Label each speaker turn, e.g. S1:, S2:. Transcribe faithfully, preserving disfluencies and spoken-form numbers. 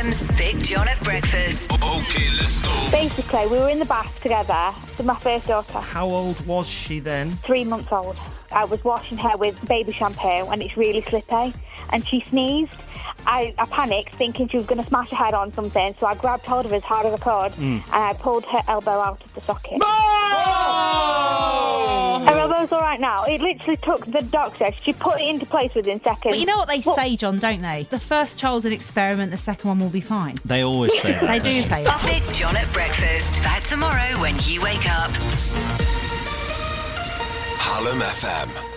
S1: M's Big John at breakfast.
S2: OK, let's go.
S3: Basically, we were in the bath together with my first daughter.
S4: How old was she then?
S3: Three months old. I was washing her with baby shampoo and it's really slippy. And she sneezed. I, I panicked, thinking she was going to smash her head on something, so I grabbed hold of her as hard as I could, mm. and I pulled her elbow out of the socket.
S4: Oh!
S3: Her elbow's all right now. It literally took the doctor. She put it into place within seconds.
S5: But you know what they
S3: what?
S5: say, John, don't they? The first child's an experiment, the second one will be fine.
S4: They always say that.
S5: They do say that.
S1: Big John at breakfast. Back tomorrow when you wake up.
S2: Hallam F M.